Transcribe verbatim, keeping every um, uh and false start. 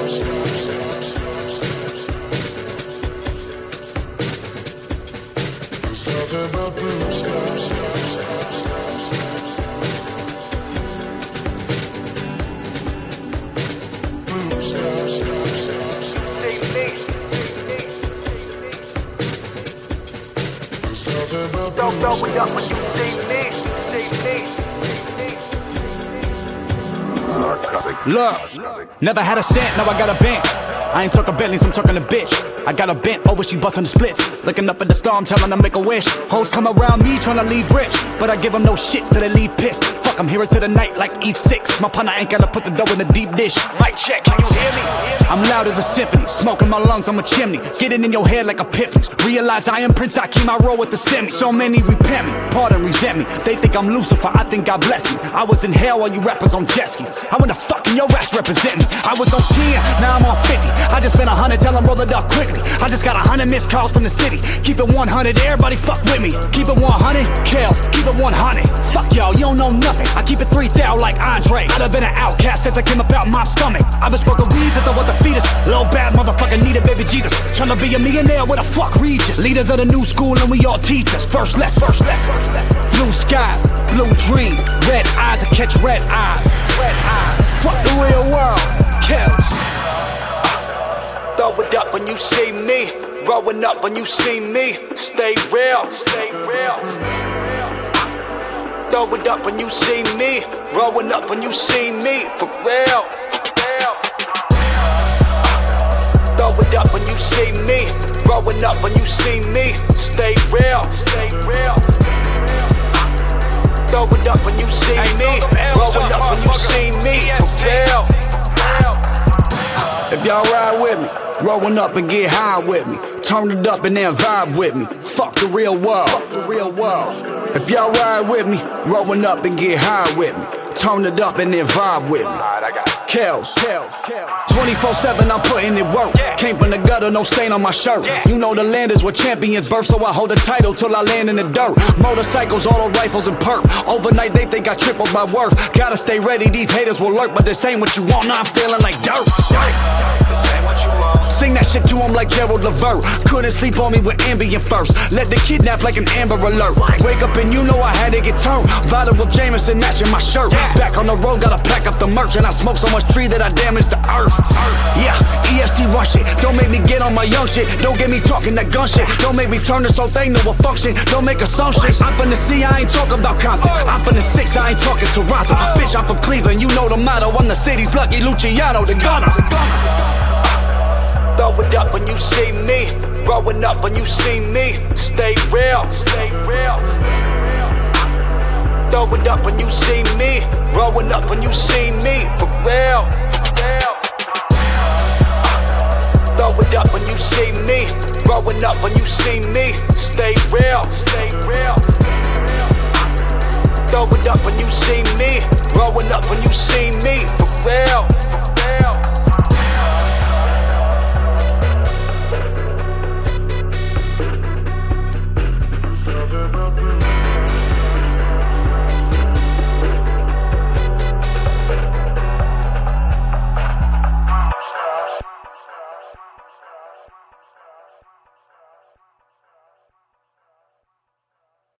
There's nothing but blue skies. Blue skies. There's nothing but blue skies. Don't know up when you see me, see me. Look, never had a cent, now I got a bent. I ain't talking Bentleys, I'm talking a bitch. I got a bent, over she bustin' the splits. Looking up at the star, I'm telling her make a wish. Hoes come around me tryna leave rich, but I give them no shit so they leave pissed. Fuck, I'm here into the night like Eve six. My partner ain't gotta put the dough in the deep dish. Mic check, can you hear me? I'm loud as a symphony, smoke in my lungs, I'm a chimney. Getting in your head like epiphanies. Realize I am Prince, I keep my roll with the semi. So many repent me, pardon, resent me. They think I'm Lucifer, I think God bless me. I was in hell while you rappers on jet skis. I went to fucking your ass represent me. I was on ten, now I'm on fifty. I just spent a hundred, tell them roll it up quickly. I just got a hundred missed calls from the city. Keep it one hundred, everybody fuck with me. Keep it one hundred, Kels, keep it one hundred. Fuck y'all, you don't know nothing. I keep it three thousand like Andre. I'd have been an outcast since I came up out my stomach. I've been smoking weed since I was a fetus. Little bad motherfucker needed baby Jesus. Tryna be a millionaire with a fuck Regis. Leaders of the new school and we all teachers. First left, first left, first left. Blue skies, blue dream, red eyes to catch red eyes. Red eyes. Fuck the real world, Kels. Throw it up when you see me. Growing up when you see me. Stay real. Stay real. Throw it up when you see me. Growing up when you see me. For real. Throw it up when you see me. Growing up when you see me. Stay real. Stay real. Throw it up when you see me. Growing up when you see me. For real. If y'all ride with me, growing up and get high with me. Turn it up and then vibe with me. Fuck the real world. Fuck the real world. If y'all ride with me, growing up and get high with me. Turn it up and then vibe with me. Alright, I got it. Kels, twenty-four seven, I'm putting it work. Came from the gutter, no stain on my shirt. You know the land is where champions birth, so I hold the title till I land in the dirt. Motorcycles, auto rifles, and perp. Overnight they think I tripled my worth. Gotta stay ready, these haters will lurk, but this ain't what you want. Now I'm feeling like dirt. This ain't what you want. Sing that shit to him like Gerald Levert. Couldn't sleep on me with Ambien first. Let the kidnap like an Amber Alert. Wake up and you know I had to get turned. Bottle of Jameson matching my shirt. Back on the road, gotta pack up the merch. And I smoke so much tree that I damage the earth. Yeah, E S T run shit. Don't make me get on my young shit. Don't get me talking that gun shit. Don't make me turn this whole thing to a function. Don't make assumptions. I'm from the C, I ain't talking about Compton. I'm from the six, I ain't talking Toronto. Bitch, I'm from Cleveland, you know the motto. I'm the city's lucky Luciano, the gunner. Throw it up when you see me. Growing up when you see me. Stay real. Stay real. Throw it up when you see me. Growing up when you see me. For real. Throw it up when you see me. Growing up when you see me. Stay real. Stay real. Throw it up when you see me. Growing up when you see me. For real.